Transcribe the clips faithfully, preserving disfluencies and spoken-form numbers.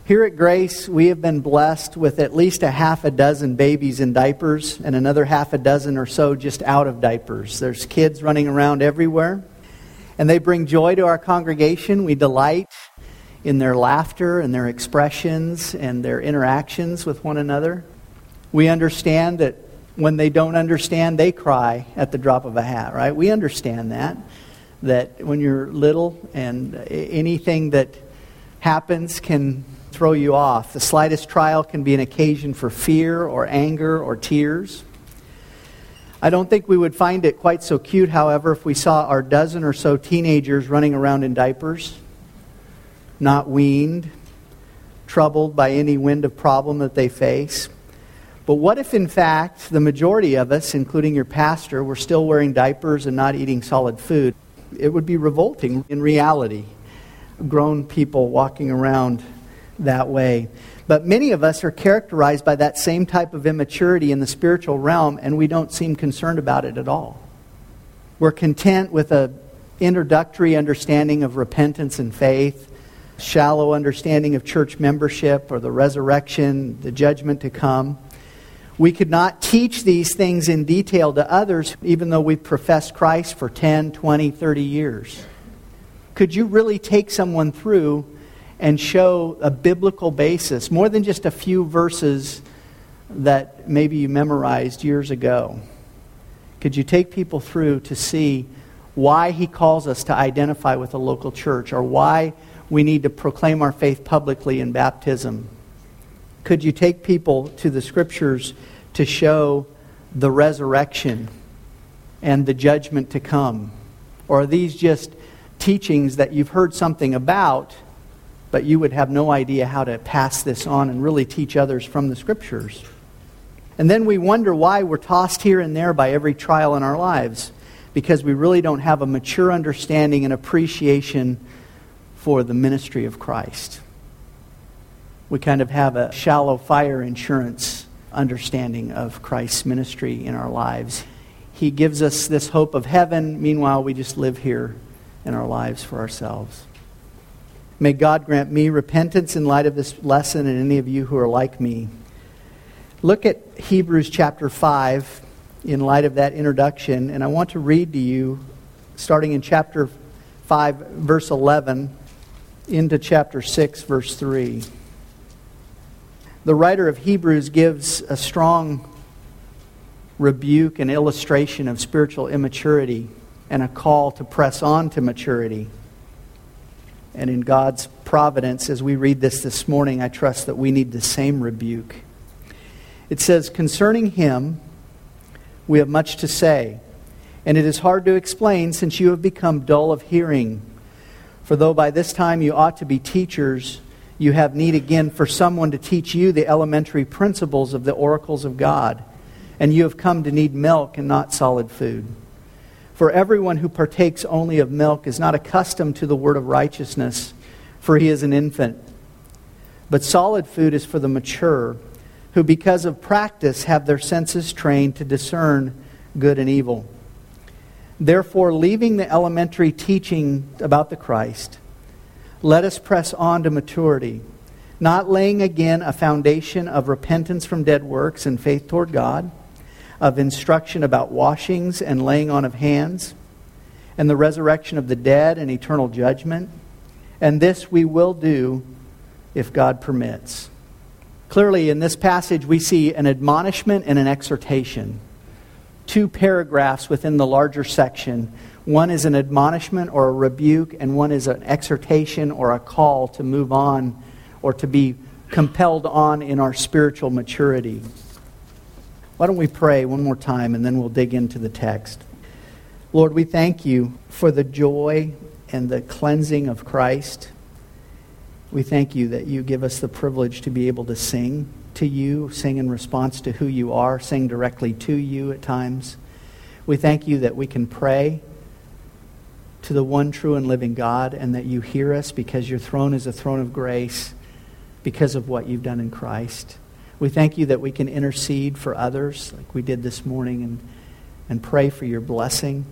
Here at Grace, we have been blessed with at least a half a dozen babies in diapers and another half a dozen or so just out of diapers. There's kids running around everywhere, and they bring joy to our congregation. We delight in their laughter and their expressions and their interactions with one another. We understand that when they don't understand, they cry at the drop of a hat, right? We understand that, that when you're little and anything that happens can throw you off. The slightest trial can be an occasion for fear or anger or tears. I don't think we would find it quite so cute, however, if we saw our dozen or so teenagers running around in diapers, not weaned, troubled by any wind of problem that they face. But what if, in fact, the majority of us, including your pastor, were still wearing diapers and not eating solid food? It would be revolting in reality, grown people walking around that way. But many of us are characterized by that same type of immaturity in the spiritual realm, and we don't seem concerned about it at all. We're content with an introductory understanding of repentance and faith, shallow understanding of church membership or the resurrection, the judgment to come. We could not teach these things in detail to others, even though we've professed Christ for ten, twenty, thirty years. Could you really take someone through and show a biblical basis, more than just a few verses that maybe you memorized years ago? Could you take people through to see why He calls us to identify with a local church, or why we need to proclaim our faith publicly in baptism? Could you take people to the Scriptures to show the resurrection and the judgment to come? Or are these just teachings that you've heard something about, but you would have no idea how to pass this on and really teach others from the Scriptures? And then we wonder why we're tossed here and there by every trial in our lives, because we really don't have a mature understanding and appreciation for the ministry of Christ. We kind of have a shallow fire insurance understanding of Christ's ministry in our lives. He gives us this hope of heaven. Meanwhile, we just live here in our lives for ourselves. May God grant me repentance in light of this lesson, and any of you who are like me. Look at Hebrews chapter five in light of that introduction, and I want to read to you, starting in chapter five, verse eleven, into chapter six, verse three. The writer of Hebrews gives a strong rebuke and illustration of spiritual immaturity and a call to press on to maturity. And in God's providence, as we read this this morning, I trust that we need the same rebuke. It says, "Concerning Him, we have much to say, and it is hard to explain since you have become dull of hearing. For though by this time you ought to be teachers, you have need again for someone to teach you the elementary principles of the oracles of God, and you have come to need milk and not solid food. For everyone who partakes only of milk is not accustomed to the word of righteousness, for he is an infant. But solid food is for the mature, who because of practice have their senses trained to discern good and evil. Therefore, leaving the elementary teaching about the Christ, let us press on to maturity, not laying again a foundation of repentance from dead works and faith toward God, of instruction about washings and laying on of hands, and the resurrection of the dead and eternal judgment. And this we will do if God permits." Clearly, in this passage, we see an admonishment and an exhortation. Two paragraphs within the larger section. One is an admonishment or a rebuke, and one is an exhortation or a call to move on or to be compelled on in our spiritual maturity. Why don't we pray one more time, and then we'll dig into the text. Lord, we thank you for the joy and the cleansing of Christ. We thank you that you give us the privilege to be able to sing to you, sing in response to who you are, sing directly to you at times. We thank you that we can pray to the one true and living God, and that you hear us because your throne is a throne of grace because of what you've done in Christ. We thank you that we can intercede for others like we did this morning and, and pray for your blessing.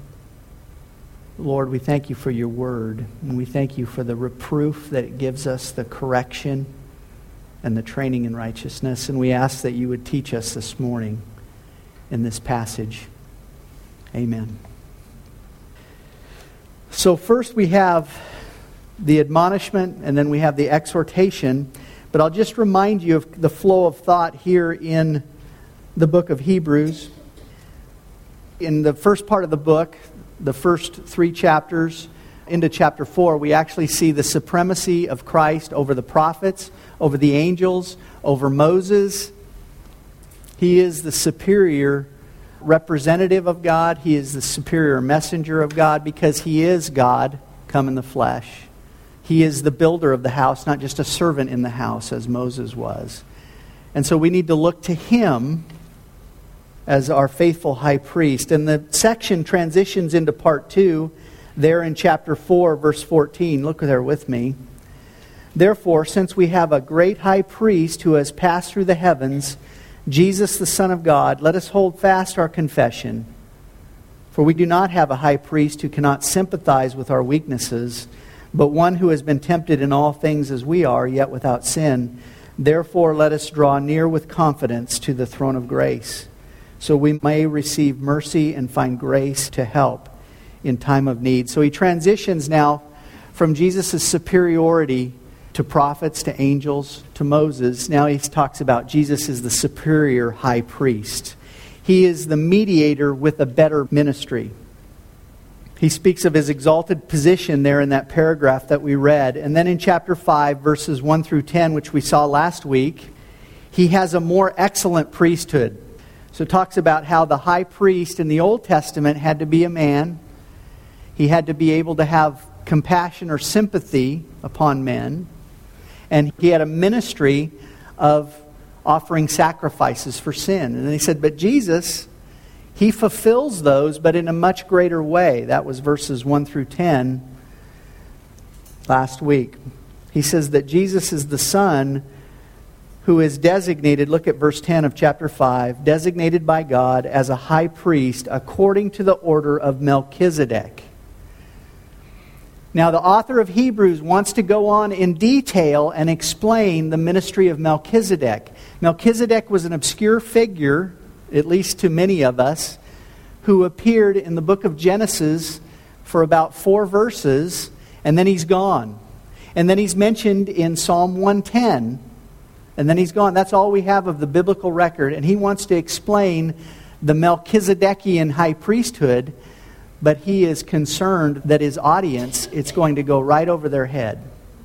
Lord, we thank you for your word, and we thank you for the reproof that it gives us, the correction, and the training in righteousness. And we ask that you would teach us this morning in this passage. Amen. So first we have the admonishment, and then we have the exhortation. But I'll just remind you of the flow of thought here in the book of Hebrews. In the first part of the book, the first three chapters into chapter four, we actually see the supremacy of Christ over the prophets, over the angels, over Moses. He is the superior representative of God. He is the superior messenger of God because He is God come in the flesh. He is the builder of the house, not just a servant in the house as Moses was. And so we need to look to Him as our faithful high priest. And the section transitions into part two there in chapter four, verse fourteen. Look there with me. Therefore, since we have a great high priest who has passed through the heavens, Jesus the Son of God, let us hold fast our confession. For we do not have a high priest who cannot sympathize with our weaknesses, but one who has been tempted in all things as we are, yet without sin. Therefore, let us draw near with confidence to the throne of grace, so we may receive mercy and find grace to help in time of need. So he transitions now from Jesus' superiority to prophets, to angels, to Moses. Now he talks about Jesus is the superior high priest. He is the mediator with a better ministry. He speaks of His exalted position there in that paragraph that we read. And then in chapter five, verses one through ten, which we saw last week, He has a more excellent priesthood. So it talks about how the high priest in the Old Testament had to be a man. He had to be able to have compassion or sympathy upon men. And he had a ministry of offering sacrifices for sin. And he said, but Jesus, He fulfills those, but in a much greater way. That was verses one through ten last week. He says that Jesus is the Son who is designated, look at verse ten of chapter five, designated by God as a high priest according to the order of Melchizedek. Now the author of Hebrews wants to go on in detail and explain the ministry of Melchizedek. Melchizedek was an obscure figure, at least to many of us, who appeared in the book of Genesis for about four verses, and then he's gone. And then he's mentioned in Psalm one ten, and then he's gone. That's all we have of the biblical record. And he wants to explain the Melchizedekian high priesthood, but he is concerned that his audience, it's going to go right over their head,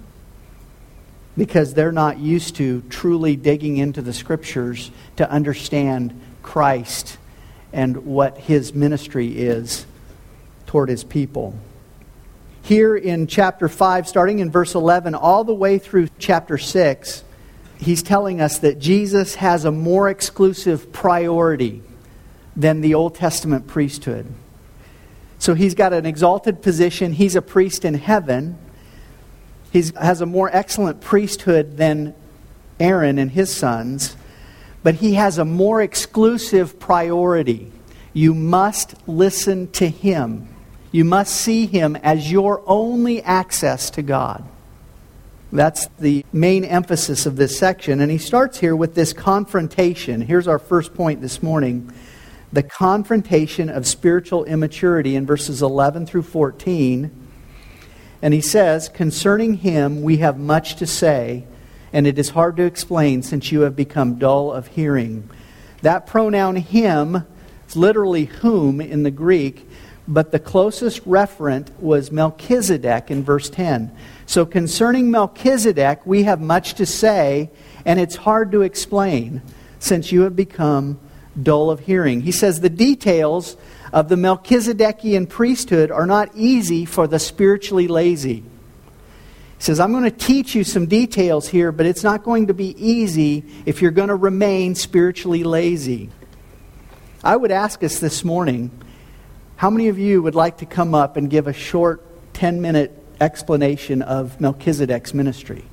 because they're not used to truly digging into the Scriptures to understand Christ and what His ministry is toward His people. Here in chapter five, starting in verse eleven, all the way through chapter six, he's telling us that Jesus has a more exclusive priority than the Old Testament priesthood. So he's got an exalted position. He's a priest in heaven. He has a more excellent priesthood than Aaron and his sons. But he has a more exclusive priority. You must listen to Him. You must see Him as your only access to God. That's the main emphasis of this section. And he starts here with this confrontation. Here's our first point this morning. The confrontation of spiritual immaturity in verses eleven through fourteen. And he says, concerning Him we have much to say, and it is hard to explain since you have become dull of hearing. That pronoun Him is literally whom in the Greek, but the closest referent was Melchizedek in verse ten. So concerning Melchizedek we have much to say, and it's hard to explain since you have become dull of hearing. He says the details of the Melchizedekian priesthood are not easy for the spiritually lazy. He says, I'm going to teach you some details here, but it's not going to be easy if you're going to remain spiritually lazy. I would ask us this morning, how many of you would like to come up and give a short ten-minute explanation of Melchizedek's ministry?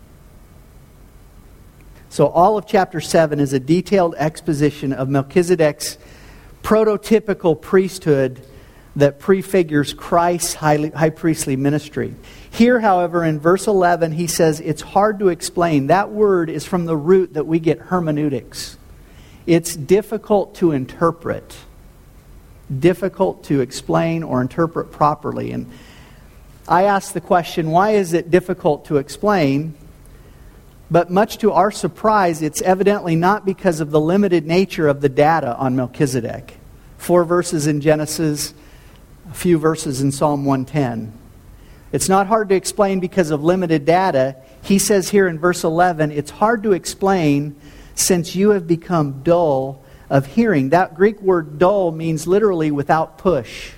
So all of chapter seven is a detailed exposition of Melchizedek's prototypical priesthood that prefigures Christ's high, high priestly ministry. Here, however, in verse eleven, he says it's hard to explain. That word is from the root that we get hermeneutics. It's difficult to interpret, difficult to explain or interpret properly. And I ask the question, why is it difficult to explain? But much to our surprise, it's evidently not because of the limited nature of the data on Melchizedek. Four verses in Genesis, a few verses in Psalm one ten. It's not hard to explain because of limited data. He says here in verse eleven, it's hard to explain since you have become dull of hearing. That Greek word dull means literally without push.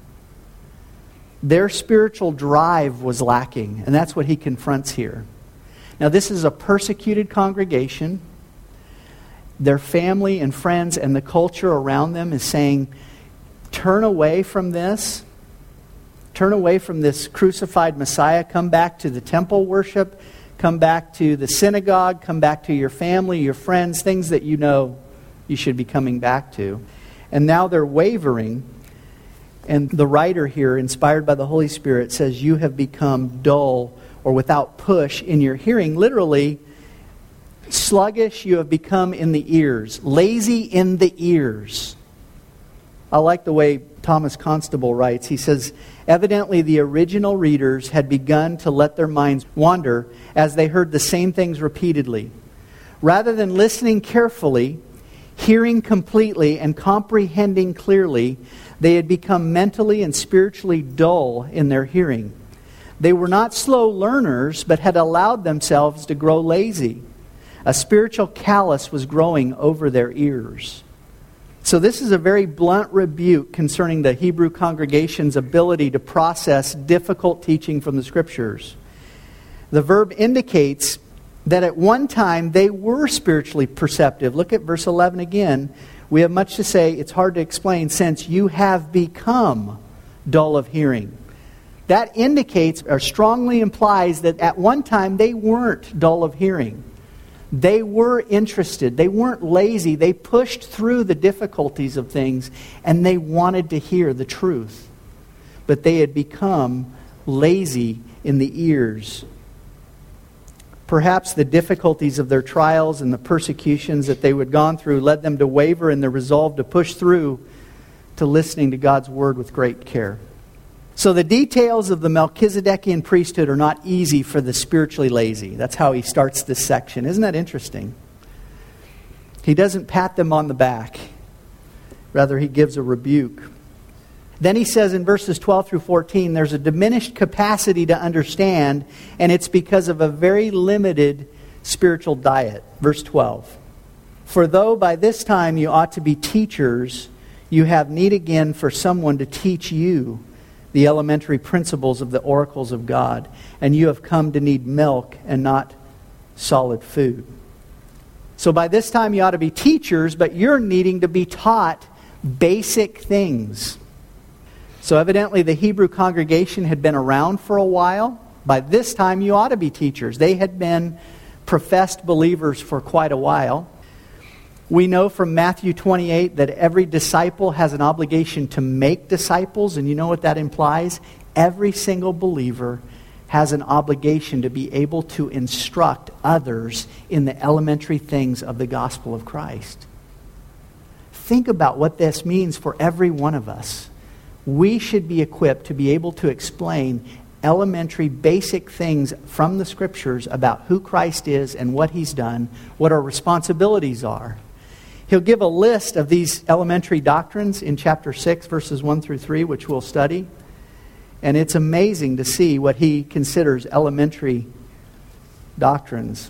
Their spiritual drive was lacking, and that's what he confronts here. Now, this is a persecuted congregation. Their family and friends and the culture around them is saying, turn away from this. Turn away from this crucified Messiah. Come back to the temple worship. Come back to the synagogue. Come back to your family, your friends, things that you know you should be coming back to. And now they're wavering. And the writer here, inspired by the Holy Spirit, says, you have become dull or without push in your hearing. Literally, sluggish you have become in the ears. Lazy in the ears. I like the way Thomas Constable writes. He says, evidently the original readers had begun to let their minds wander as they heard the same things repeatedly. Rather than listening carefully, hearing completely, and comprehending clearly, they had become mentally and spiritually dull in their hearing. They were not slow learners, but had allowed themselves to grow lazy. A spiritual callus was growing over their ears. So this is a very blunt rebuke concerning the Hebrew congregation's ability to process difficult teaching from the Scriptures. The verb indicates that at one time they were spiritually perceptive. Look at verse eleven again. We have much to say. It's hard to explain since you have become dull of hearing. That indicates or strongly implies that at one time they weren't dull of hearing. They were interested. They weren't lazy. They pushed through the difficulties of things and they wanted to hear the truth. But they had become lazy in the ears. Perhaps the difficulties of their trials and the persecutions that they had gone through led them to waver in their resolve to push through to listening to God's word with great care. So the details of the Melchizedekian priesthood are not easy for the spiritually lazy. That's how he starts this section. Isn't that interesting? He doesn't pat them on the back. Rather, he gives a rebuke. Then he says in verses twelve through fourteen, there's a diminished capacity to understand, and it's because of a very limited spiritual diet. Verse twelve. For though by this time you ought to be teachers, you have need again for someone to teach you the elementary principles of the oracles of God, and you have come to need milk and not solid food. So by this time you ought to be teachers, but you're needing to be taught basic things. So evidently the Hebrew congregation had been around for a while. By this time you ought to be teachers. They had been professed believers for quite a while. We know from Matthew twenty-eight that every disciple has an obligation to make disciples. And you know what that implies? Every single believer has an obligation to be able to instruct others in the elementary things of the gospel of Christ. Think about what this means for every one of us. We should be equipped to be able to explain elementary, basic things from the Scriptures about who Christ is and what He's done, what our responsibilities are. He'll give a list of these elementary doctrines in chapter six, verses one through three, which we'll study. And it's amazing to see what he considers elementary doctrines.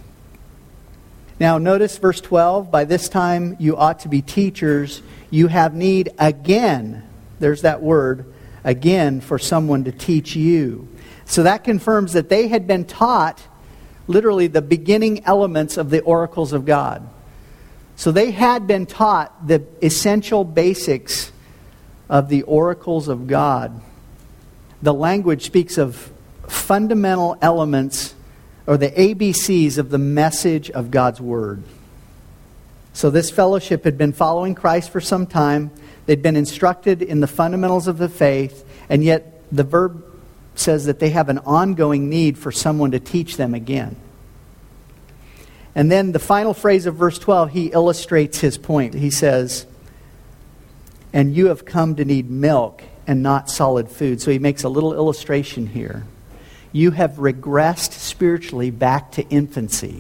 Now notice verse twelve, by this time you ought to be teachers. You have need again, there's that word, again, for someone to teach you. So that confirms that they had been taught literally the beginning elements of the oracles of God. So they had been taught the essential basics of the oracles of God. The language speaks of fundamental elements or the A B Cs of the message of God's Word. So this fellowship had been following Christ for some time. They'd been instructed in the fundamentals of the faith, and yet the verb says that they have an ongoing need for someone to teach them again. And then the final phrase of verse twelve, he illustrates his point. He says, and you have come to need milk and not solid food. So he makes a little illustration here. You have regressed spiritually back to infancy.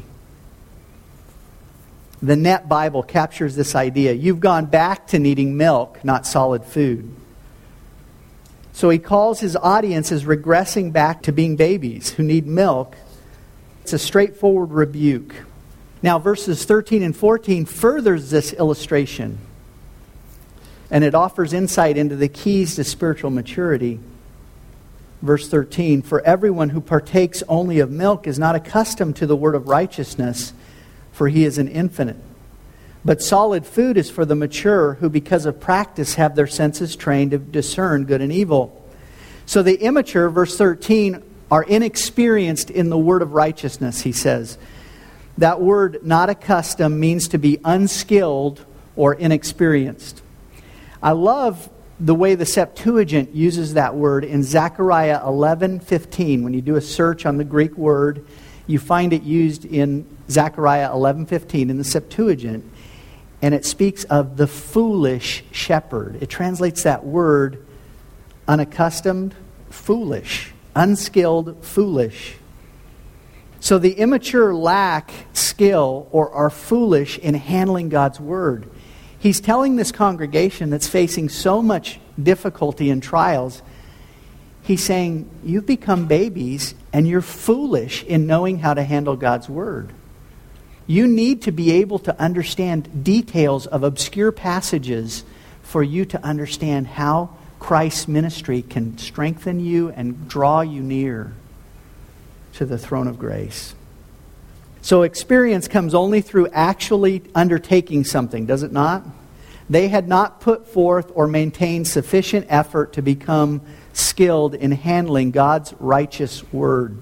The Net Bible captures this idea. You've gone back to needing milk, not solid food. So he calls his audience as regressing back to being babies who need milk. It's a straightforward rebuke. Now, verses thirteen and fourteen furthers this illustration, and it offers insight into the keys to spiritual maturity. Verse thirteen, for everyone who partakes only of milk is not accustomed to the word of righteousness, for he is an infant. But solid food is for the mature, who because of practice have their senses trained to discern good and evil. So the immature, verse thirteen, are inexperienced in the word of righteousness, he says. That word, not accustomed, means to be unskilled or inexperienced. I love the way the Septuagint uses that word in Zechariah eleven fifteen. When you do a search on the Greek word, you find it used in Zechariah eleven fifteen in the Septuagint. And it speaks of the foolish shepherd. It translates that word unaccustomed, foolish, unskilled, foolish. So the immature lack skill or are foolish in handling God's word. He's telling this congregation that's facing so much difficulty and trials, he's saying, you've become babies and you're foolish in knowing how to handle God's word. You need to be able to understand details of obscure passages for you to understand how Christ's ministry can strengthen you and draw you near to the throne of grace. So experience comes only through actually undertaking something, does it not? They had not put forth or maintained sufficient effort to become skilled in handling God's righteous word.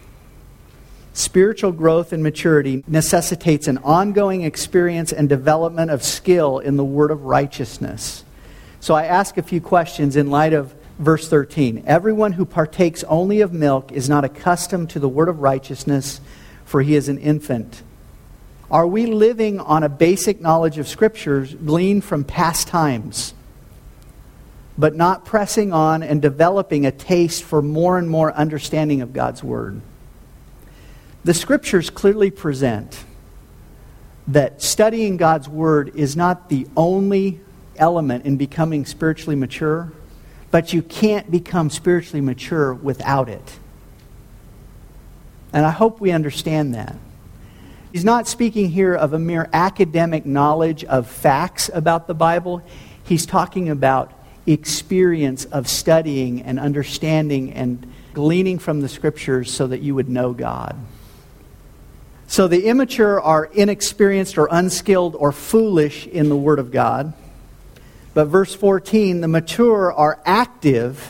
Spiritual growth and maturity necessitates an ongoing experience and development of skill in the word of righteousness. So I ask a few questions in light of verse thirteen. Everyone who partakes only of milk is not accustomed to the word of righteousness, for he is an infant. Are we living on a basic knowledge of Scriptures gleaned from past times, but not pressing on and developing a taste for more and more understanding of God's word? The Scriptures clearly present that studying God's word is not the only element in becoming spiritually mature, but you can't become spiritually mature without it. And I hope we understand that. He's not speaking here of a mere academic knowledge of facts about the Bible. He's talking about experience of studying and understanding and gleaning from the Scriptures so that you would know God. So the immature are inexperienced or unskilled or foolish in the Word of God. But verse fourteen, the mature are active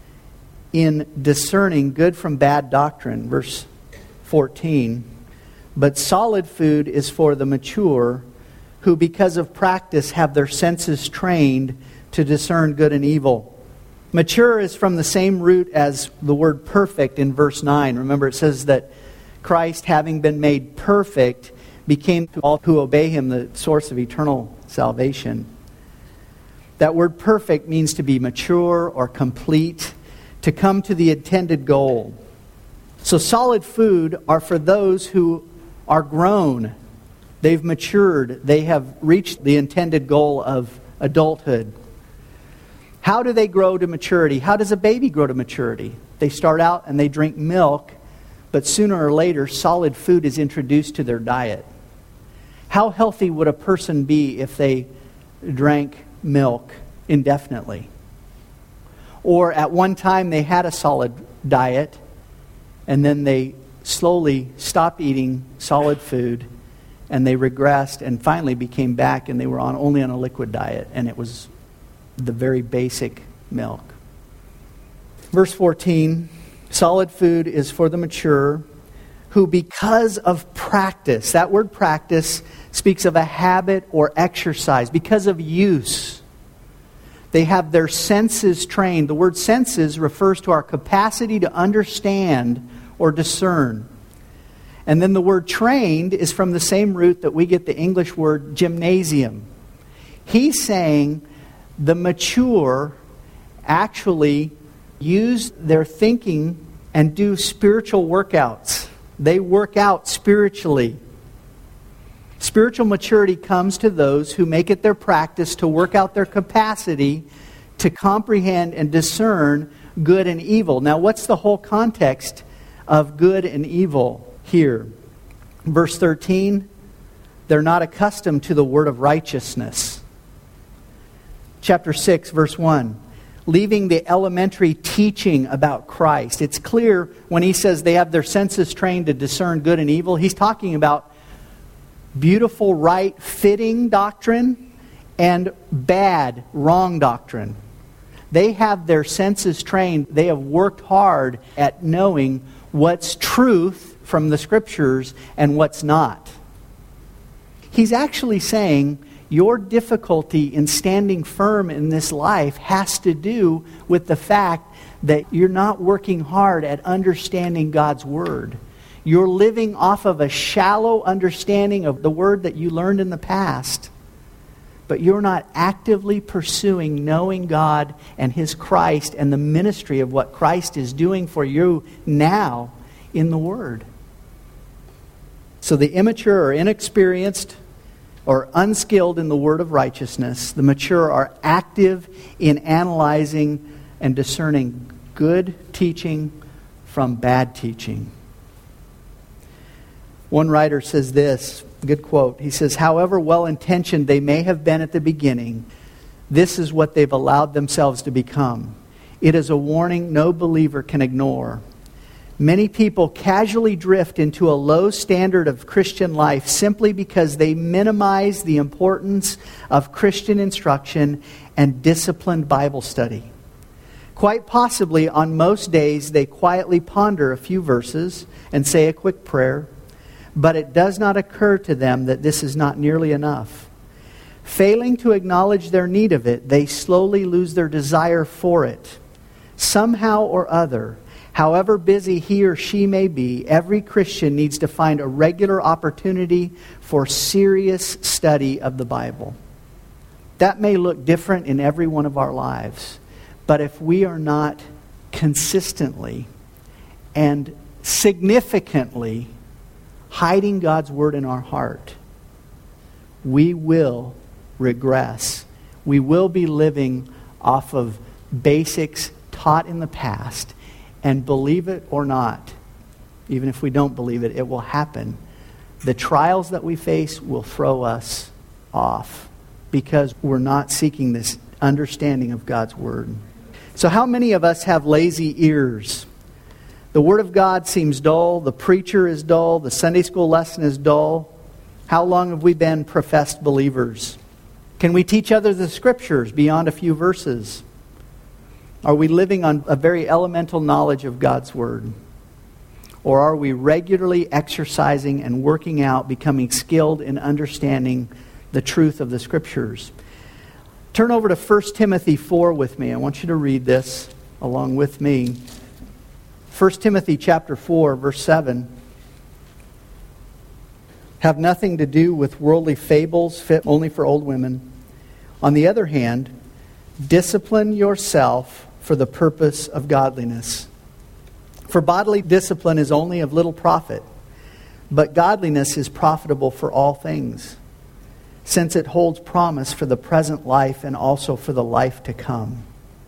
in discerning good from bad doctrine. Verse fourteen, but solid food is for the mature, who because of practice have their senses trained to discern good and evil. Mature is from the same root as the word perfect in verse nine. Remember, it says that Christ, having been made perfect, became to all who obey him the source of eternal salvation. That word perfect means to be mature or complete, to come to the intended goal. So solid food are for those who are grown. They've matured. They have reached the intended goal of adulthood. How do they grow to maturity? How does a baby grow to maturity? They start out and they drink milk, but sooner or later, solid food is introduced to their diet. How healthy would a person be if they drank milk indefinitely? Or at one time they had a solid diet, and then they slowly stopped eating solid food, and they regressed and finally became back, and they were on only on a liquid diet, and it was the very basic milk. Verse fourteen, solid food is for the mature, who because of practice, that word practice speaks of a habit or exercise, because of use. They have their senses trained. The word senses refers to our capacity to understand or discern. And then the word trained is from the same root that we get the English word gymnasium. He's saying the mature actually use their thinking and do spiritual workouts. They work out spiritually. Spiritual maturity comes to those who make it their practice to work out their capacity to comprehend and discern good and evil. Now, what's the whole context of good and evil here? Verse thirteen, they're not accustomed to the word of righteousness. Chapter six, verse one, leaving the elementary teaching about Christ. It's clear when he says they have their senses trained to discern good and evil, he's talking about beautiful, right, fitting doctrine and bad, wrong doctrine. They have their senses trained. They have worked hard at knowing what's truth from the Scriptures and what's not. He's actually saying your difficulty in standing firm in this life has to do with the fact that you're not working hard at understanding God's Word. You're living off of a shallow understanding of the Word that you learned in the past. But you're not actively pursuing knowing God and His Christ and the ministry of what Christ is doing for you now in the Word. So the immature or inexperienced or unskilled in the word of righteousness, the mature are active in analyzing and discerning good teaching from bad teaching. One writer says this, good quote. He says, however well-intentioned they may have been at the beginning, this is what they've allowed themselves to become. It is a warning no believer can ignore. Many people casually drift into a low standard of Christian life simply because they minimize the importance of Christian instruction and disciplined Bible study. Quite possibly, on most days, they quietly ponder a few verses and say a quick prayer, but it does not occur to them that this is not nearly enough. Failing to acknowledge their need of it, they slowly lose their desire for it. Somehow or other, however busy he or she may be, every Christian needs to find a regular opportunity for serious study of the Bible. That may look different in every one of our lives, but if we are not consistently and significantly hiding God's Word in our heart, we will regress. We will be living off of basics taught in the past. And believe it or not, even if we don't believe it, it will happen. The trials that we face will throw us off because we're not seeking this understanding of God's Word. So how many of us have lazy ears? The Word of God seems dull. The preacher is dull. The Sunday school lesson is dull. How long have we been professed believers? Can we teach others the Scriptures beyond a few verses? Are we living on a very elemental knowledge of God's Word? Or are we regularly exercising and working out, becoming skilled in understanding the truth of the Scriptures? Turn over to First Timothy four with me. I want you to read this along with me. First Timothy chapter four, verse seven. Have nothing to do with worldly fables fit only for old women. On the other hand, discipline yourself for the purpose of godliness. For bodily discipline is only of little profit, but godliness is profitable for all things, since it holds promise for the present life and also for the life to come.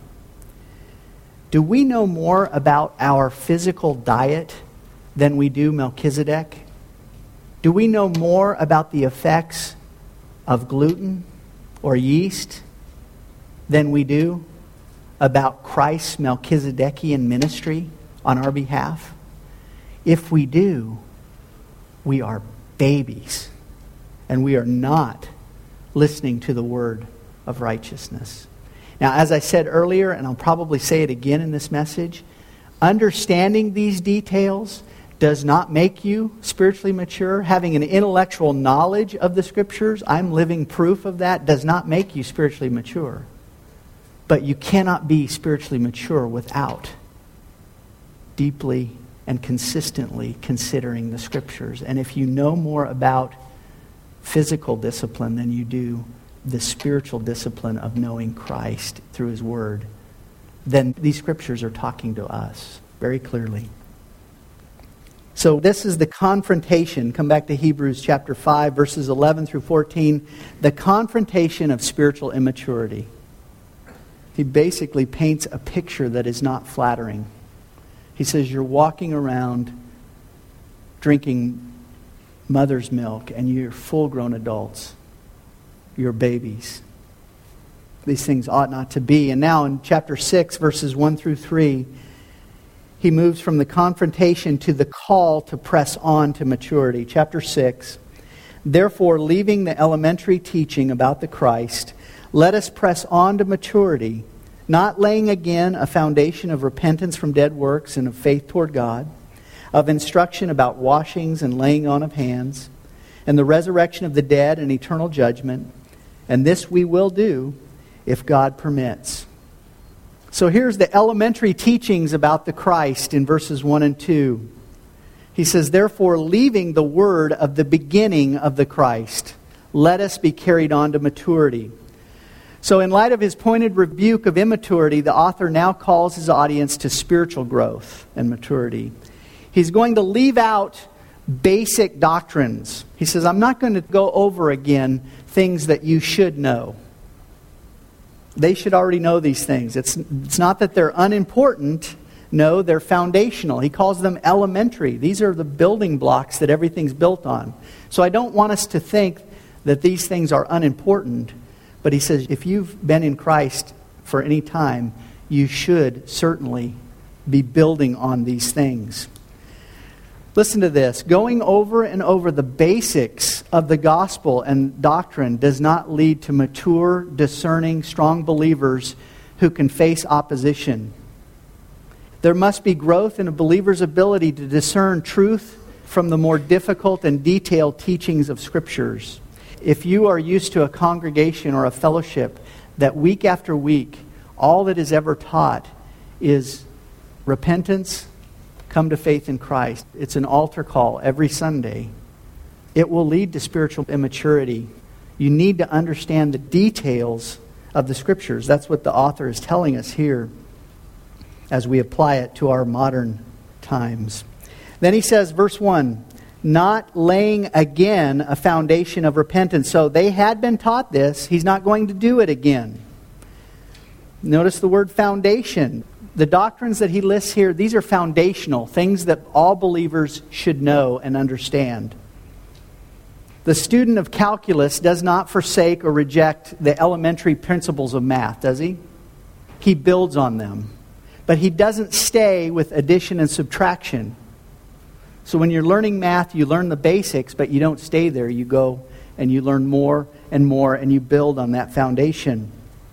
Do we know more about our physical diet than we do Melchizedek? Do we know more about the effects of gluten or yeast than we do about Christ's Melchizedekian ministry on our behalf? If we do, we are babies, and we are not listening to the word of righteousness. Now, as I said earlier, and I'll probably say it again in this message, understanding these details does not make you spiritually mature. Having an intellectual knowledge of the Scriptures, I'm living proof of that, does not make you spiritually mature. But you cannot be spiritually mature without deeply and consistently considering the Scriptures. And if you know more about physical discipline than you do the spiritual discipline of knowing Christ through His Word, then these Scriptures are talking to us very clearly. So this is the confrontation. Come back to Hebrews chapter five, verses eleven through fourteen. The confrontation of spiritual immaturity. He basically paints a picture that is not flattering. He says you're walking around drinking mother's milk and you're full-grown adults. You're babies. These things ought not to be. And now in chapter six, verses one through three, he moves from the confrontation to the call to press on to maturity. Chapter six, therefore, leaving the elementary teaching about the Christ, let us press on to maturity, not laying again a foundation of repentance from dead works and of faith toward God, of instruction about washings and laying on of hands, and the resurrection of the dead and eternal judgment. And this we will do if God permits. So here's the elementary teachings about the Christ in verses one and two. He says, therefore, leaving the word of the beginning of the Christ, let us be carried on to maturity. So in light of his pointed rebuke of immaturity, the author now calls his audience to spiritual growth and maturity. He's going to leave out basic doctrines. He says, I'm not going to go over again things that you should know. They should already know these things. It's, it's not that they're unimportant. No, they're foundational. He calls them elementary. These are the building blocks that everything's built on. So I don't want us to think that these things are unimportant. But he says, if you've been in Christ for any time, you should certainly be building on these things. Listen to this. Going over and over the basics of the gospel and doctrine does not lead to mature, discerning, strong believers who can face opposition. There must be growth in a believer's ability to discern truth from the more difficult and detailed teachings of Scriptures. If you are used to a congregation or a fellowship that week after week, all that is ever taught is repentance, come to faith in Christ. It's an altar call every Sunday. It will lead to spiritual immaturity. You need to understand the details of the Scriptures. That's what the author is telling us here as we apply it to our modern times. Then he says, verse one, not laying again a foundation of repentance. So they had been taught this. He's not going to do it again. Notice the word foundation. The doctrines that he lists here, these are foundational, things that all believers should know and understand. The student of calculus does not forsake or reject the elementary principles of math, does he? He builds on them. But he doesn't stay with addition and subtraction. So when you're learning math, you learn the basics, but you don't stay there. You go and you learn more and more, and you build on that foundation.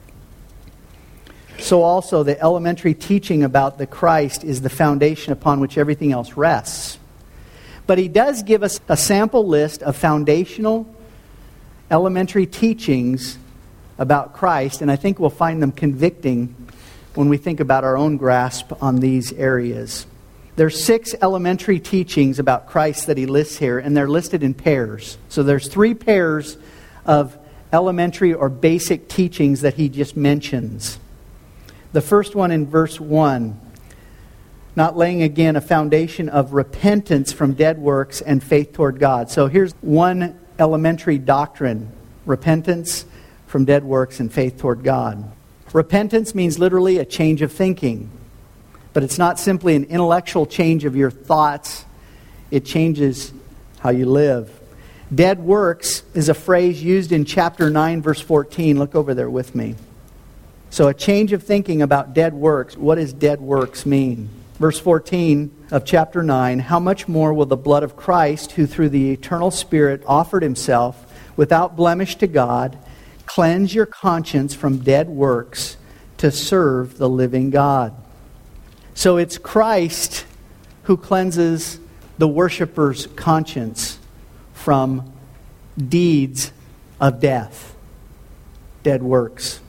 So also, the elementary teaching about the Christ is the foundation upon which everything else rests. But he does give us a sample list of foundational elementary teachings about Christ, and I think we'll find them convicting when we think about our own grasp on these areas. There's six elementary teachings about Christ that he lists here, and they're listed in pairs. So there's three pairs of elementary or basic teachings that he just mentions. The first one in verse one, not laying again a foundation of repentance from dead works and faith toward God. So here's one elementary doctrine: repentance from dead works and faith toward God. Repentance means literally a change of thinking. But it's not simply an intellectual change of your thoughts. It changes how you live. Dead works is a phrase used in chapter nine, verse fourteen. Look over there with me. So a change of thinking about dead works. What does dead works mean? Verse fourteen of chapter nine, how much more will the blood of Christ, who through the eternal Spirit offered himself without blemish to God, cleanse your conscience from dead works to serve the living God. So it's Christ who cleanses the worshiper's conscience from deeds of death, dead works.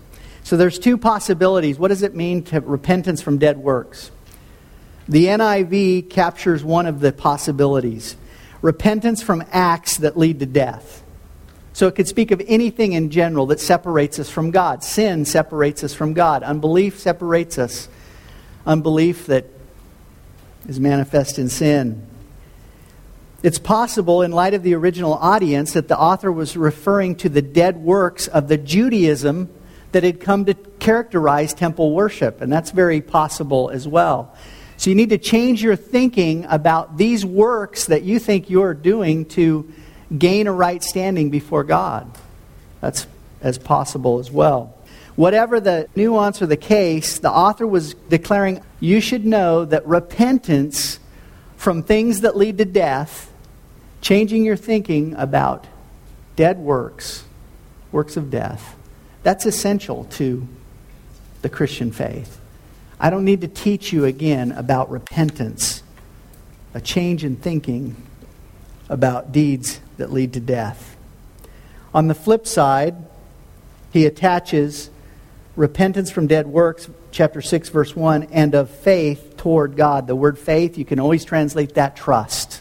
So there's two possibilities. What does it mean to repentance from dead works? The N I V captures one of the possibilities. Repentance from acts that lead to death. So it could speak of anything in general that separates us from God. Sin separates us from God. Unbelief separates us. Unbelief that is manifest in sin. It's possible, in light of the original audience, that the author was referring to the dead works of the Judaism that had come to characterize temple worship. And that's very possible as well. So you need to change your thinking about these works that you think you're doing to gain a right standing before God. That's as possible as well. Whatever the nuance or the case, the author was declaring, you should know that repentance from things that lead to death, changing your thinking about dead works, works of death, that's essential to the Christian faith. I don't need to teach you again about repentance, a change in thinking about deeds that lead to death. On the flip side, he attaches repentance from dead works, chapter six, verse one, and of faith toward God. The word faith, you can always translate that trust.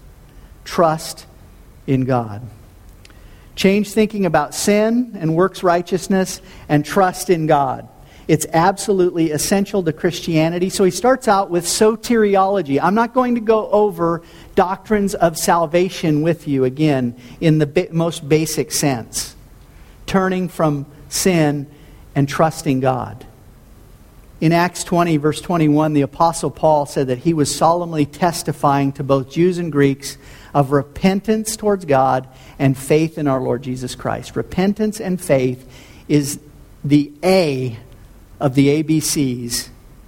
Trust in God. Change thinking about sin and works righteousness and trust in God. It's absolutely essential to Christianity. So he starts out with soteriology. I'm not going to go over doctrines of salvation with you again in the ba- most basic sense. Turning from sin and trusting God. In Acts twenty, verse twenty-one, the Apostle Paul said that he was solemnly testifying to both Jews and Greeks of repentance towards God and faith in our Lord Jesus Christ. Repentance and faith is the A of the A B Cs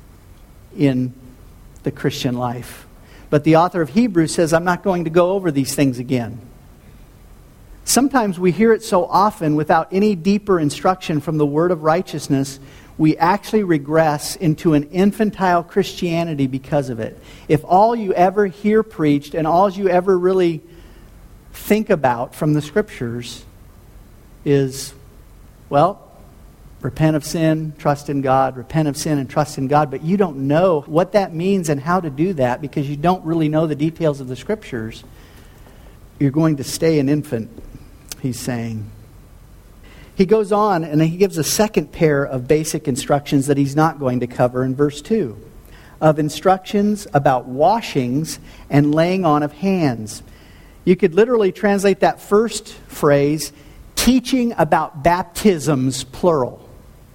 in the Christian life. But the author of Hebrews says, I'm not going to go over these things again. Sometimes we hear it so often without any deeper instruction from the word of righteousness, we actually regress into an infantile Christianity because of it. If all you ever hear preached and all you ever really think about from the Scriptures is, well, repent of sin, trust in God, repent of sin and trust in God, but you don't know what that means and how to do that because you don't really know the details of the Scriptures, you're going to stay an infant, he's saying. He goes on and he gives a second pair of basic instructions that he's not going to cover in verse two. Of instructions about washings and laying on of hands. You could literally translate that first phrase, teaching about baptisms, plural.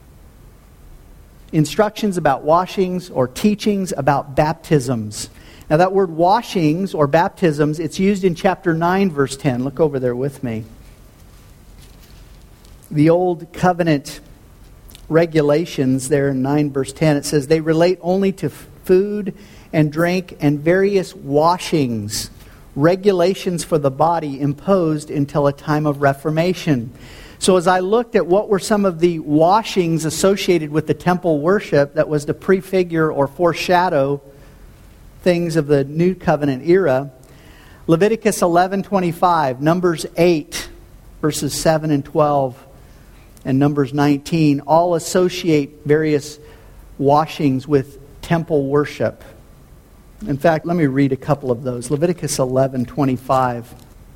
Instructions about washings or teachings about baptisms. Now that word washings or baptisms, it's used in chapter nine, verse ten. Look over there with me. The Old Covenant regulations there in nine, verse ten, it says they relate only to food and drink and various washings, regulations for the body imposed until a time of Reformation. So as I looked at what were some of the washings associated with the temple worship that was to prefigure or foreshadow things of the New Covenant era, Leviticus eleven twenty-five, Numbers eight, verses seven and twelve, and Numbers nineteen, all associate various washings with temple worship. In fact, let me read a couple of those. Leviticus eleven twenty-five.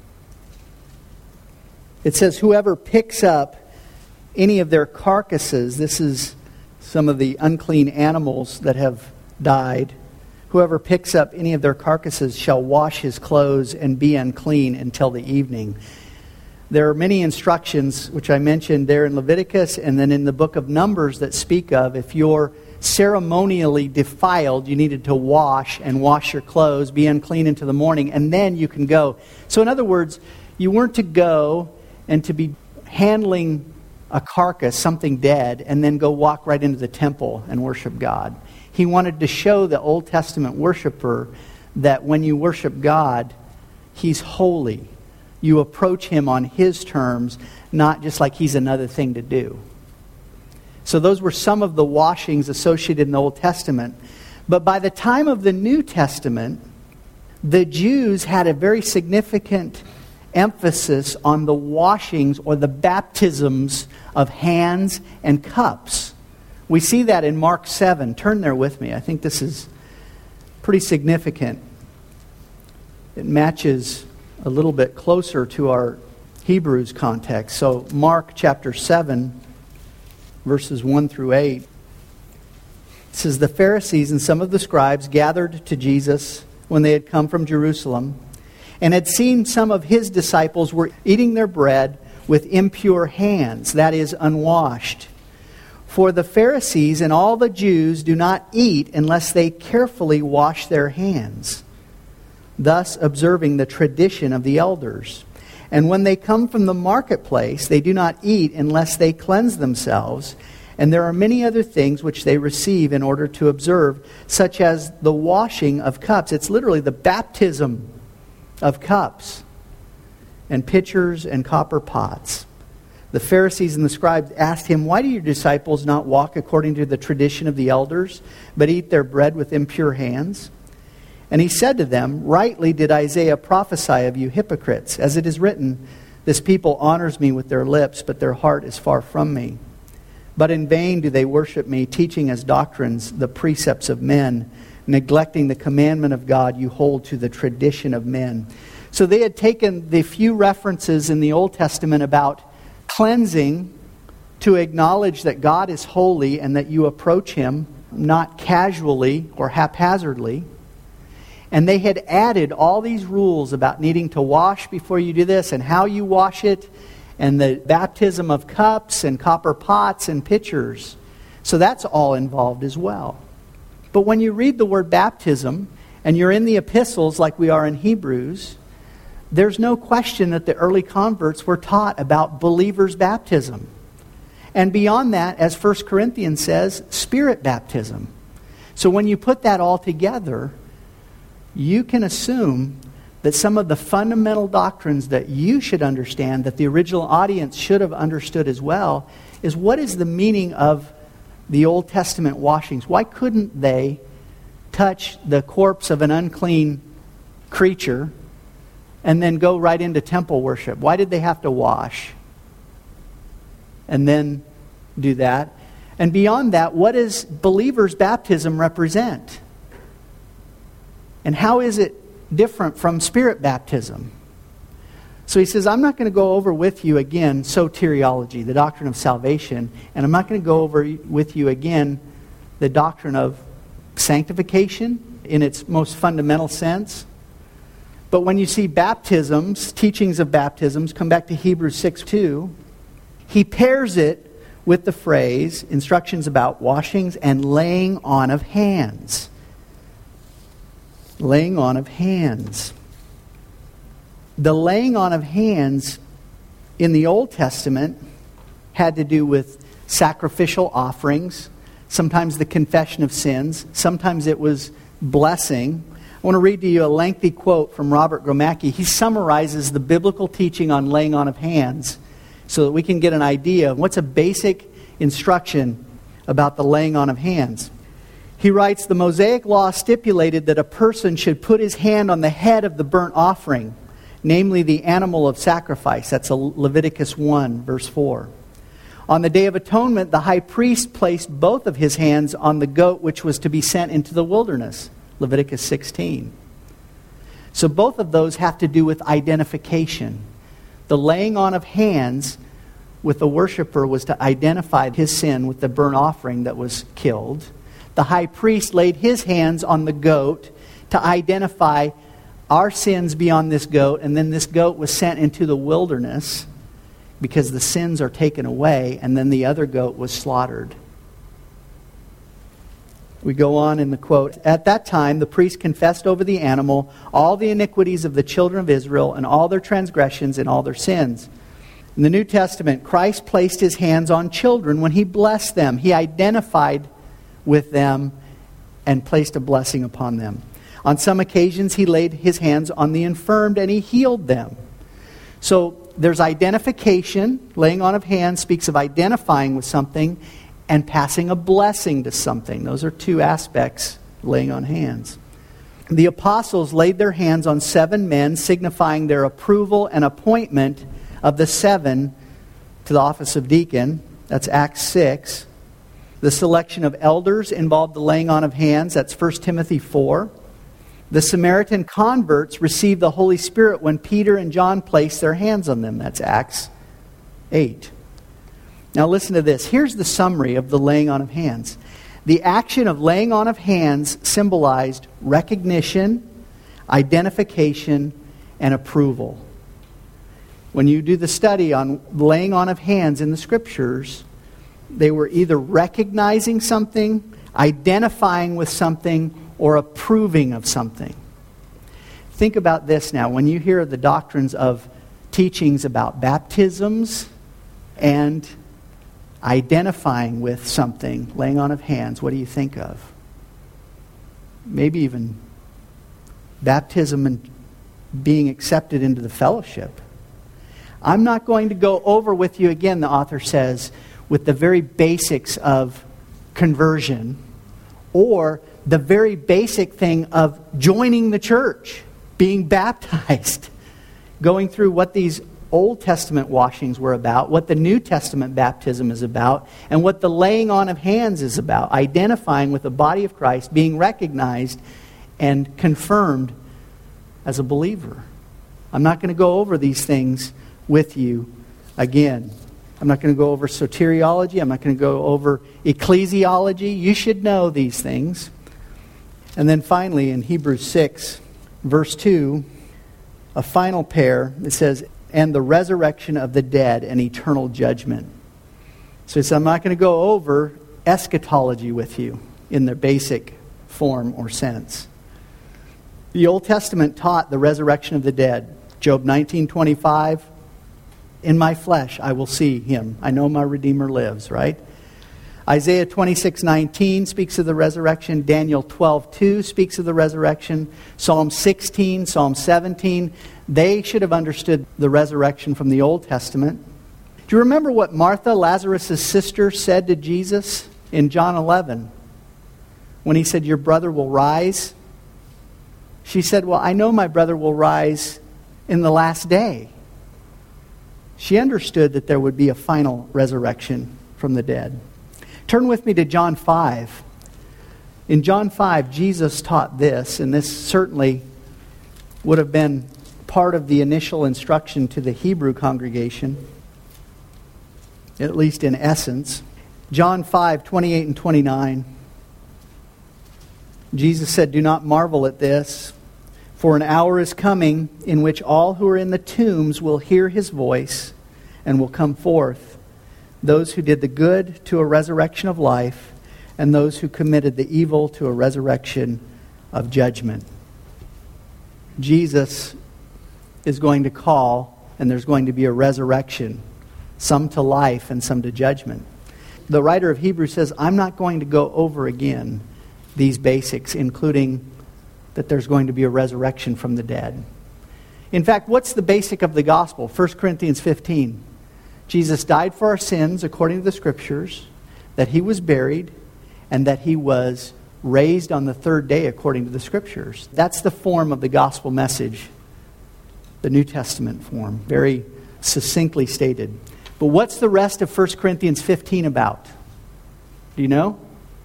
It says, whoever picks up any of their carcasses, this is some of the unclean animals that have died, whoever picks up any of their carcasses shall wash his clothes and be unclean until the evening. There are many instructions, which I mentioned there in Leviticus and then in the book of Numbers that speak of if you're ceremonially defiled, you needed to wash and wash your clothes, be unclean into the morning, and then you can go. So in other words, you weren't to go and to be handling a carcass, something dead, and then go walk right into the temple and worship God. He wanted to show the Old Testament worshiper that when you worship God, He's holy. You approach Him on His terms, not just like He's another thing to do. So those were some of the washings associated in the Old Testament. But by the time of the New Testament, the Jews had a very significant emphasis on the washings or the baptisms of hands and cups. We see that in Mark seven. Turn there with me. I think this is pretty significant. It matches a little bit closer to our Hebrews context. So Mark chapter seven, verses one through eight. It says, "The Pharisees and some of the scribes gathered to Jesus when they had come from Jerusalem, and had seen some of his disciples were eating their bread with impure hands, that is, unwashed. For the Pharisees and all the Jews do not eat unless they carefully wash their hands, thus observing the tradition of the elders. And when they come from the marketplace, they do not eat unless they cleanse themselves. And there are many other things which they receive in order to observe, such as the washing of cups." It's literally the baptism of cups and pitchers and copper pots. "The Pharisees and the scribes asked him, 'Why do your disciples not walk according to the tradition of the elders, but eat their bread with impure hands?' And he said to them, 'Rightly did Isaiah prophesy of you hypocrites, as it is written, This people honors me with their lips, but their heart is far from me. But in vain do they worship me, teaching as doctrines the precepts of men, neglecting the commandment of God, you hold to the tradition of men.'" So they had taken the few references in the Old Testament about cleansing to acknowledge that God is holy and that you approach Him not casually or haphazardly. And they had added all these rules about needing to wash before you do this and how you wash it, and the baptism of cups and copper pots and pitchers. So that's all involved as well. But when you read the word baptism, and you're in the epistles like we are in Hebrews, there's no question that the early converts were taught about believers' baptism. And beyond that, as First Corinthians says, spirit baptism. So when you put that all together, you can assume that some of the fundamental doctrines that you should understand, that the original audience should have understood as well, is what is the meaning of the Old Testament washings? Why couldn't they touch the corpse of an unclean creature and then go right into temple worship? Why did they have to wash and then do that? And beyond that, what does believers' baptism represent? And how is it different from spirit baptism? So he says, I'm not going to go over with you again soteriology, the doctrine of salvation, and I'm not going to go over with you again the doctrine of sanctification in its most fundamental sense. But when you see baptisms, teachings of baptisms, come back to Hebrews six two, he pairs it with the phrase, instructions about washings and laying on of hands. Laying on of hands. The laying on of hands in the Old Testament had to do with sacrificial offerings, sometimes the confession of sins, sometimes it was blessing. I want to read to you a lengthy quote from Robert Gromacki. He summarizes the biblical teaching on laying on of hands so that we can get an idea of what's a basic instruction about the laying on of hands. He writes, the Mosaic law stipulated that a person should put his hand on the head of the burnt offering, namely the animal of sacrifice. That's Leviticus one, verse four. On the Day of Atonement, the high priest placed both of his hands on the goat which was to be sent into the wilderness, Leviticus sixteen. So both of those have to do with identification. The laying on of hands with the worshiper was to identify his sin with the burnt offering that was killed. The high priest laid his hands on the goat to identify our sins beyond this goat, and then this goat was sent into the wilderness because the sins are taken away, and then the other goat was slaughtered. We go on in the quote, at that time the priest confessed over the animal all the iniquities of the children of Israel and all their transgressions and all their sins. In the New Testament, Christ placed his hands on children when he blessed them. He identified with them and placed a blessing upon them. On some occasions, he laid his hands on the infirmed and he healed them. So there's identification. Laying on of hands speaks of identifying with something and passing a blessing to something. Those are two aspects, laying on hands. The apostles laid their hands on seven men, signifying their approval and appointment of the seven to the office of deacon. That's Acts six. The selection of elders involved the laying on of hands. That's First Timothy four. The Samaritan converts received the Holy Spirit when Peter and John placed their hands on them. That's Acts eight. Now listen to this. Here's the summary of the laying on of hands. The action of laying on of hands symbolized recognition, identification, and approval. When you do the study on laying on of hands in the Scriptures, they were either recognizing something, identifying with something, or approving of something. Think about this now. When you hear the doctrines of teachings about baptisms and identifying with something, laying on of hands, what do you think of? Maybe even baptism and being accepted into the fellowship. I'm not going to go over with you again, the author says, with the very basics of conversion or the very basic thing of joining the church, being baptized, going through what these Old Testament washings were about, what the New Testament baptism is about, and what the laying on of hands is about, identifying with the body of Christ, being recognized and confirmed as a believer. I'm not going to go over these things with you again. I'm not going to go over soteriology. I'm not going to go over ecclesiology. You should know these things. And then finally, in Hebrews six, verse two, a final pair, it says, and the resurrection of the dead and eternal judgment. So it's, I'm not going to go over eschatology with you in their basic form or sense. The Old Testament taught the resurrection of the dead. Job nineteen twenty-five, in my flesh I will see him. I know my Redeemer lives, right? Isaiah twenty-six nineteen speaks of the resurrection. Daniel twelve two speaks of the resurrection. Psalm sixteen, Psalm seventeen. They should have understood the resurrection from the Old Testament. Do you remember what Martha, Lazarus' sister, said to Jesus in John eleven? When he said, your brother will rise? She said, well, I know my brother will rise in the last day. She understood that there would be a final resurrection from the dead. Turn with me to John five. In John five, Jesus taught this, and this certainly would have been part of the initial instruction to the Hebrew congregation, at least in essence. John five, twenty-eight and twenty-nine. Jesus said, do not marvel at this, for an hour is coming in which all who are in the tombs will hear his voice and will come forth. Those who did the good to a resurrection of life, and those who committed the evil to a resurrection of judgment. Jesus is going to call, and there's going to be a resurrection, some to life and some to judgment. The writer of Hebrews says, I'm not going to go over again these basics, including that there's going to be a resurrection from the dead. In fact, what's the basic of the gospel? First Corinthians fifteen. Jesus died for our sins according to the Scriptures, that he was buried, and that he was raised on the third day according to the Scriptures. That's the form of the gospel message, the New Testament form, very succinctly stated. But what's the rest of First Corinthians fifteen about? Do you know?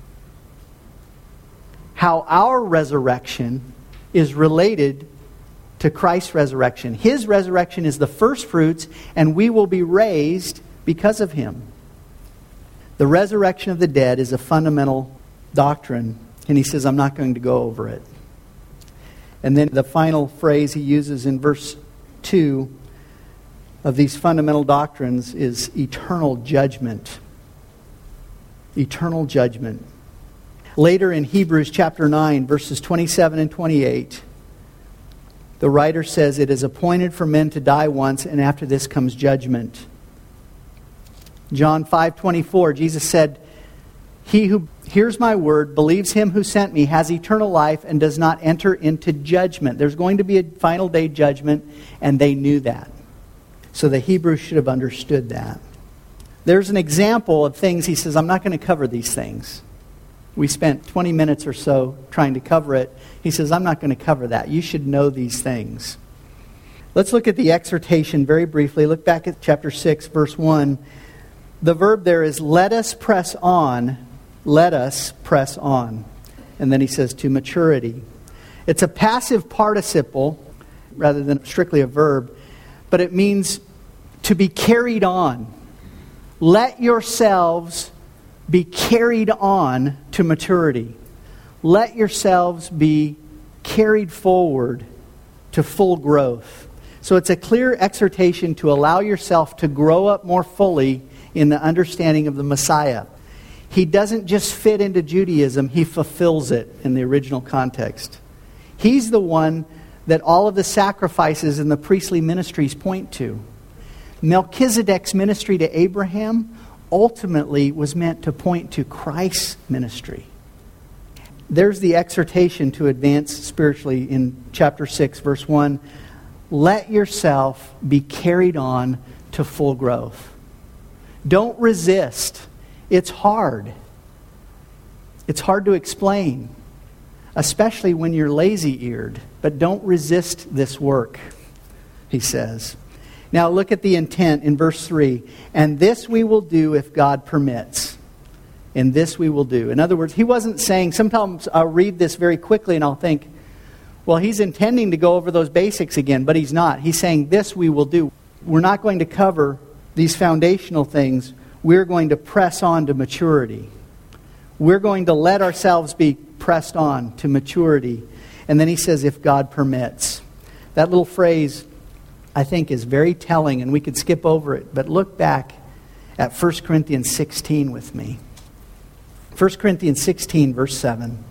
How our resurrection is related to Christ's resurrection. His resurrection is the first fruits, and we will be raised because of him. The resurrection of the dead is a fundamental doctrine, and he says, I'm not going to go over it. And then the final phrase he uses in verse two of these fundamental doctrines is eternal judgment. Eternal judgment. Later in Hebrews chapter nine, verses twenty-seven and twenty-eight, the writer says, it is appointed for men to die once, and after this comes judgment. John five twenty-four, Jesus said, he who hears my word, believes him who sent me, has eternal life and does not enter into judgment. There's going to be a final day judgment, and they knew that. So the Hebrews should have understood that. There's an example of things, he says, I'm not going to cover these things We spent twenty minutes or so trying to cover it. He says, I'm not going to cover that. You should know these things. Let's look at the exhortation very briefly. Look back at chapter six, verse one. The verb there is, let us press on. Let us press on. And then he says, to maturity. It's a passive participle rather than strictly a verb, but it means to be carried on. Let yourselves be carried on to maturity. Let yourselves be carried forward to full growth. So it's a clear exhortation to allow yourself to grow up more fully in the understanding of the Messiah. He doesn't just fit into Judaism, he fulfills it in the original context. He's the one that all of the sacrifices in the priestly ministries point to. Melchizedek's ministry to Abraham ultimately was meant to point to Christ's ministry. There's the exhortation to advance spiritually in chapter six, verse one. Let yourself be carried on to full growth. Don't resist. It's hard. It's hard to explain, especially when you're lazy-eared. But don't resist this work, he says. Now look at the intent in verse three. And this we will do if God permits. And this we will do. In other words, he wasn't saying, sometimes I'll read this very quickly and I'll think, well, he's intending to go over those basics again, but he's not. He's saying this we will do. We're not going to cover these foundational things. We're going to press on to maturity. We're going to let ourselves be pressed on to maturity. And then he says, if God permits. That little phrase, I think, is very telling, and we could skip over it. But look back at First Corinthians sixteen with me. First Corinthians sixteen, verse seven.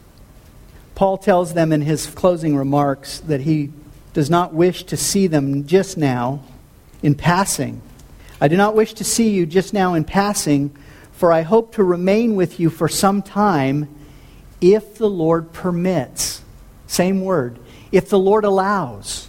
Paul tells them in his closing remarks that he does not wish to see them just now in passing. I do not wish to see you just now in passing, for I hope to remain with you for some time, if the Lord permits. Same word. If the Lord allows.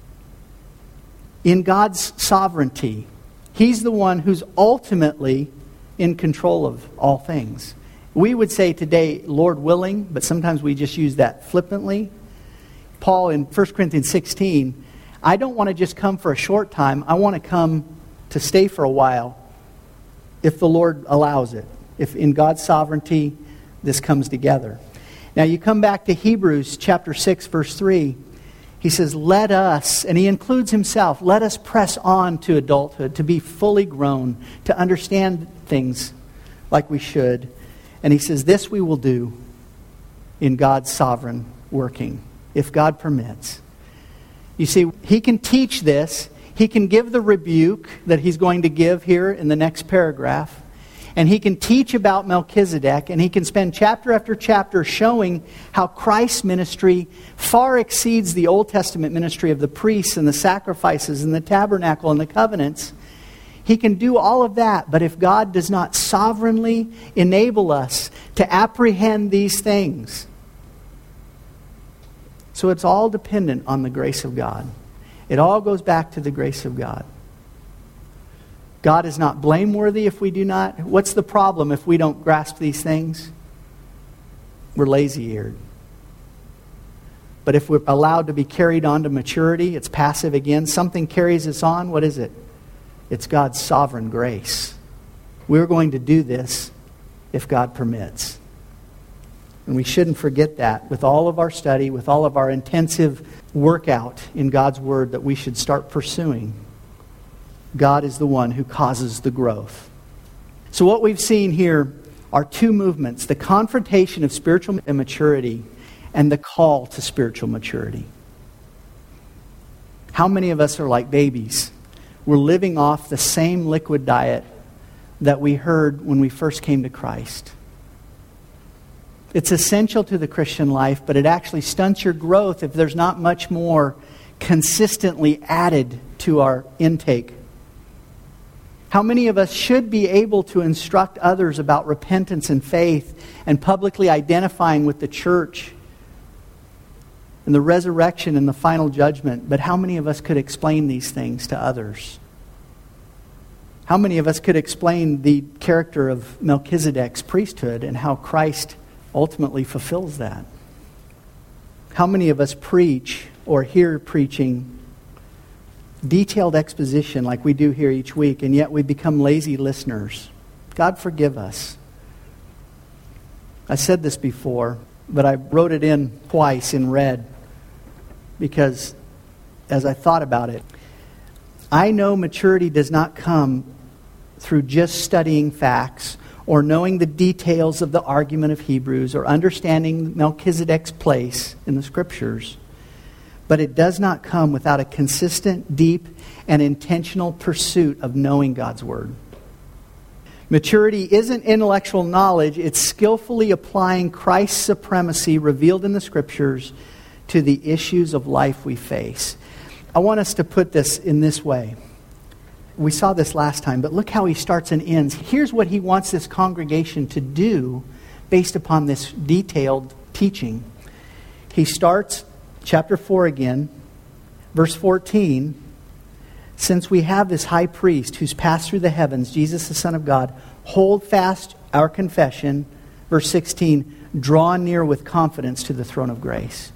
In God's sovereignty, he's the one who's ultimately in control of all things. We would say today, Lord willing, but sometimes we just use that flippantly. Paul in First Corinthians sixteen, I don't want to just come for a short time. I want to come to stay for a while if the Lord allows it. If in God's sovereignty this comes together. Now you come back to Hebrews chapter six, verse three. He says, let us, and he includes himself, let us press on to adulthood, to be fully grown, to understand things like we should. And he says, this we will do in God's sovereign working, if God permits. You see, he can teach this. He can give the rebuke that he's going to give here in the next paragraph. And he can teach about Melchizedek. And he can spend chapter after chapter showing how Christ's ministry far exceeds the Old Testament ministry of the priests and the sacrifices and the tabernacle and the covenants. He can do all of that, but if God does not sovereignly enable us to apprehend these things. So it's all dependent on the grace of God. It all goes back to the grace of God. God is not blameworthy if we do not. What's the problem if we don't grasp these things? We're lazy-eared. But if we're allowed to be carried on to maturity, it's passive again. Something carries us on. What is it? It's God's sovereign grace. We're going to do this if God permits. And we shouldn't forget that with all of our study, with all of our intensive workout in God's Word that we should start pursuing. God is the one who causes the growth. So what we've seen here are two movements: the confrontation of spiritual immaturity and the call to spiritual maturity. How many of us are like babies? We're living off the same liquid diet that we heard when we first came to Christ. It's essential to the Christian life, but it actually stunts your growth if there's not much more consistently added to our intake. How many of us should be able to instruct others about repentance and faith and publicly identifying with the church and the resurrection and the final judgment, but how many of us could explain these things to others? How many of us could explain the character of Melchizedek's priesthood and how Christ ultimately fulfills that. How many of us preach or hear preaching detailed exposition like we do here each week, and yet we become lazy listeners? God forgive us. I said this before, but I wrote it in twice in red because as I thought about it, I know maturity does not come through just studying facts or knowing the details of the argument of Hebrews or understanding Melchizedek's place in the Scriptures. But it does not come without a consistent, deep, and intentional pursuit of knowing God's Word. Maturity isn't intellectual knowledge. It's skillfully applying Christ's supremacy revealed in the Scriptures to the issues of life we face. I want us to put this in this way. We saw this last time, but look how he starts and ends. Here's what he wants this congregation to do based upon this detailed teaching. He starts chapter four again, verse fourteen. Since we have this high priest who's passed through the heavens, Jesus the Son of God, hold fast our confession. Verse sixteen, draw near with confidence to the throne of grace.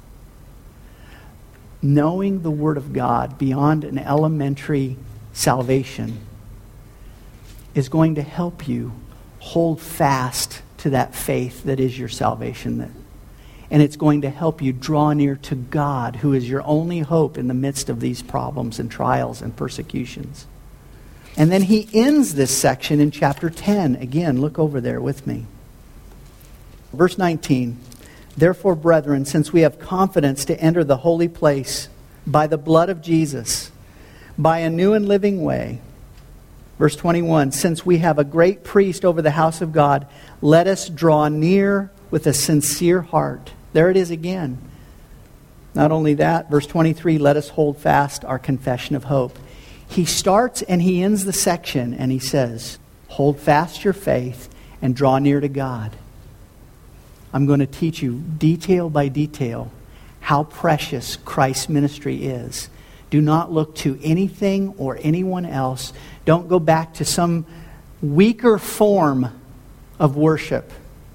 Knowing the Word of God beyond an elementary salvation is going to help you hold fast to that faith that is your salvation. And it's going to help you draw near to God, who is your only hope in the midst of these problems and trials and persecutions. And then he ends this section in chapter ten. Again, look over there with me. Verse nineteen. Therefore, brethren, since we have confidence to enter the holy place by the blood of Jesus, by a new and living way. Verse twenty-one, since we have a great priest over the house of God, let us draw near with a sincere heart. There it is again. Not only that, verse twenty-three, let us hold fast our confession of hope. He starts and he ends the section and he says, hold fast your faith and draw near to God. I'm going to teach you detail by detail how precious Christ's ministry is. Do not look to anything or anyone else. Don't go back to some weaker form of worship.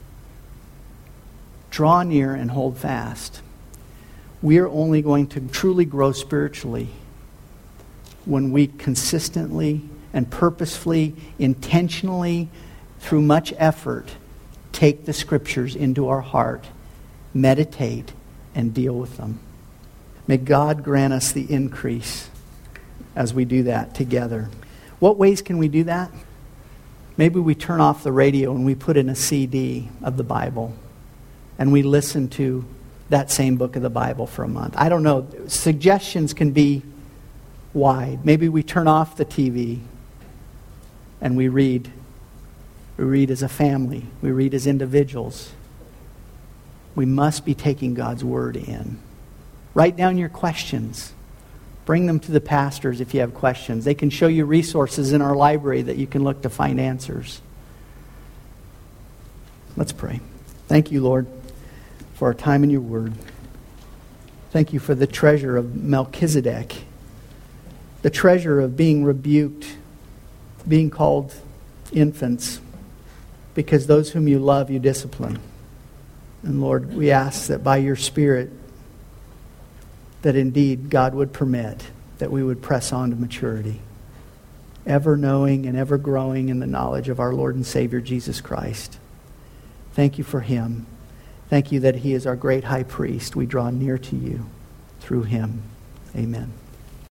Draw near and hold fast. We are only going to truly grow spiritually when we consistently and purposefully, intentionally, through much effort, take the Scriptures into our heart, meditate, and deal with them. May God grant us the increase as we do that together. What ways can we do that? Maybe we turn off the radio and we put in a C D of the Bible and we listen to that same book of the Bible for a month. I don't know. Suggestions can be wide. Maybe we turn off the T V and we read. We read as a family. We read as individuals. We must be taking God's Word in. Write down your questions. Bring them to the pastors if you have questions. They can show you resources in our library that you can look to find answers. Let's pray. Thank you, Lord, for our time in your Word. Thank you for the treasure of Melchizedek, the treasure of being rebuked, being called infants, because those whom you love, you discipline. And Lord, we ask that by your Spirit, that indeed God would permit that we would press on to maturity, ever knowing and ever growing in the knowledge of our Lord and Savior Jesus Christ. Thank you for him. Thank you that he is our great high priest. We draw near to you through him. Amen.